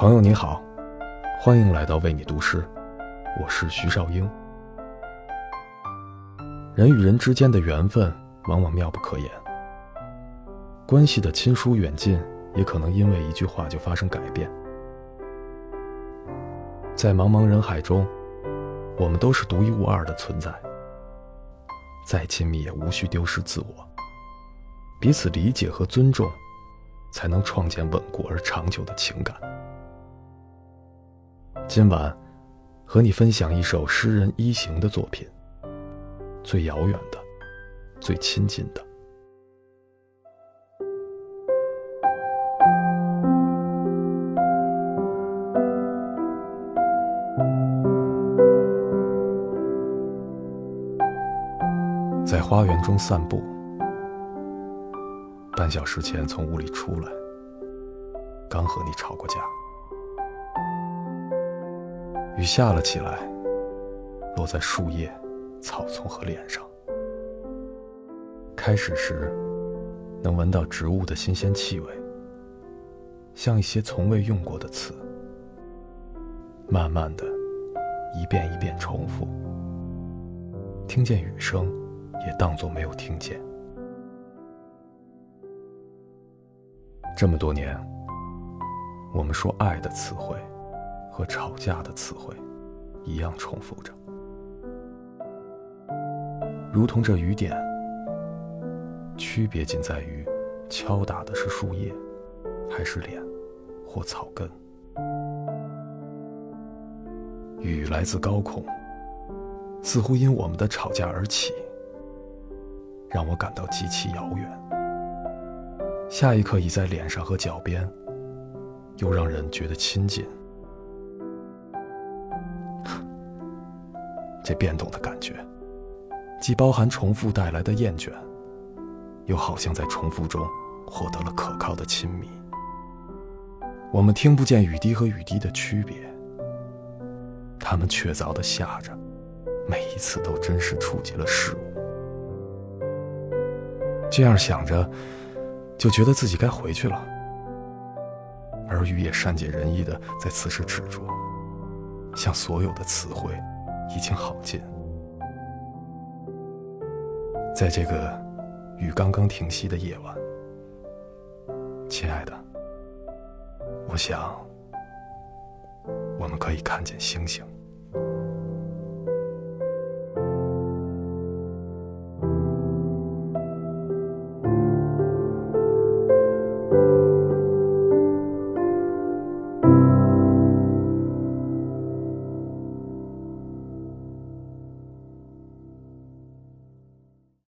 朋友你好，欢迎来到为你读诗，我是徐少英。人与人之间的缘分往往妙不可言，关系的亲疏远近也可能因为一句话就发生改变。在茫茫人海中，我们都是独一无二的存在，再亲密也无需丢失自我，彼此理解和尊重，才能创建稳固而长久的情感。今晚和你分享一首诗人一行的作品，最遥远的，最亲近的。在花园中散步，半小时前从屋里出来，刚和你吵过架。雨下了起来，落在树叶、草丛和脸上。开始时能闻到植物的新鲜气味，像一些从未用过的词，慢慢的一遍一遍重复，听见雨声也当作没有听见。这么多年，我们说爱的词汇和吵架的词汇一样重复着，如同这雨点，区别仅在于敲打的是树叶，还是脸或草根。雨来自高空，似乎因我们的吵架而起，让我感到极其遥远。下一刻已在脸上和脚边，又让人觉得亲近。这变动的感觉，既包含重复带来的厌倦，又好像在重复中获得了可靠的亲密。我们听不见雨滴和雨滴的区别，它们确凿地下着，每一次都真实触及了事物。这样想着，就觉得自己该回去了，而雨也善解人意地在此时止住，像所有的词汇已经好尽。在这个雨刚刚停息的夜晚，亲爱的，我想我们可以看见星星。